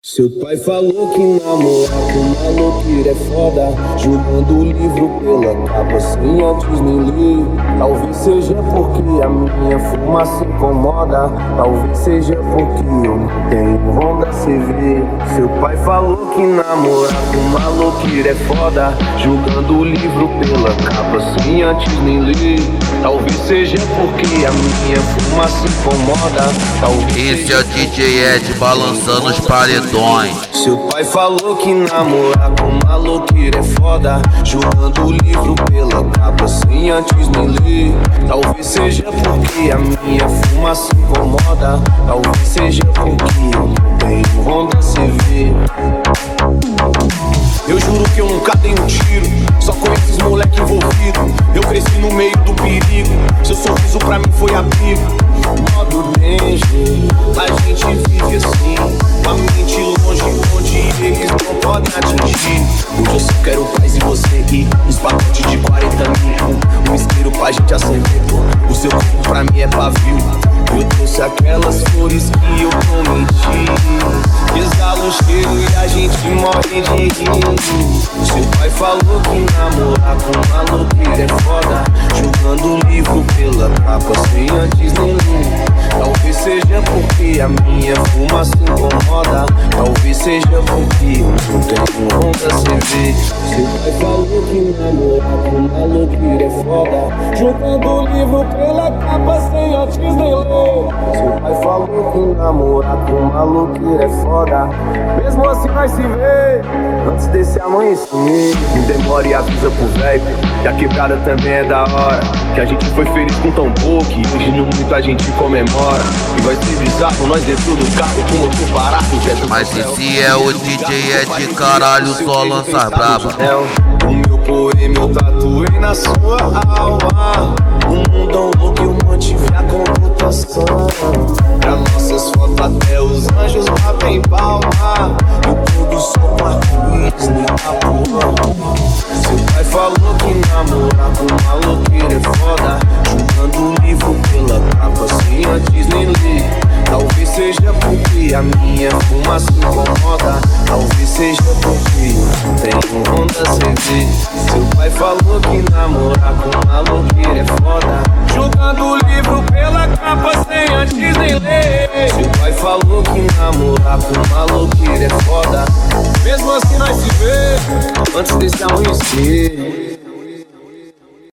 Seu pai falou que namorar com maloqueira é foda, jogando o livro pela capa sem antes nem ler. Talvez seja porque a minha fumaça incomoda, talvez seja porque eu não tenho Honda CV. Seu pai falou que namorar com maloqueira é foda, jogando o livro pela capa sem antes nem ler. Talvez seja porque a minha fumaça incomoda, talvez. Esse é o DJ Ed balançando os paredões. Seu pai falou que namorar com maloqueira é foda, jogando o livro pela capa sem antes nem ler. Talvez seja porque a minha fumaça incomoda, talvez seja porque eu não tenho Honda CV. Eu juro que eu nunca dei um tiro, só com esses moleque envolvido. Eu cresci no meio do perigo, seu sorriso pra mim foi abrigo. Modo danger, a gente vive assim, com a mente longe, onde eles não podem atingir. Hoje eu só quero paz e você rir, uns pacotes de 40 mil, um isqueiro pra gente acender. O seu corpo pra mim é pavio, eu trouxe aquelas flores que eu prometi, exala um cheiro e a gente morre de rir. Seu pai falou que namorar com maloqueira é foda, jogando um livro pela capa sem antes nem ler. Talvez seja porque a minha fumaça incomoda, talvez seja porque eu não tenho Honda CV. Seu pai falou que namorar com maloqueira é foda, jogando um livro pela capa sem antes nem ler. Seu pai falou que namorar com maloqueira é foda, mesmo assim nós se vê antes desse amanhecer. Não demora e avisa pro velho que a quebrada também é da hora, que a gente foi feliz com tão pouco e hoje no muito a gente comemora. E vai ser bizarro nós dentro do carro com o motor parado. Mas esse é o DJ Ed, caralho, só lança braba. O meu poema eu tatuei na sua alma, o mundão louco eu mantive a computação. Pra nossa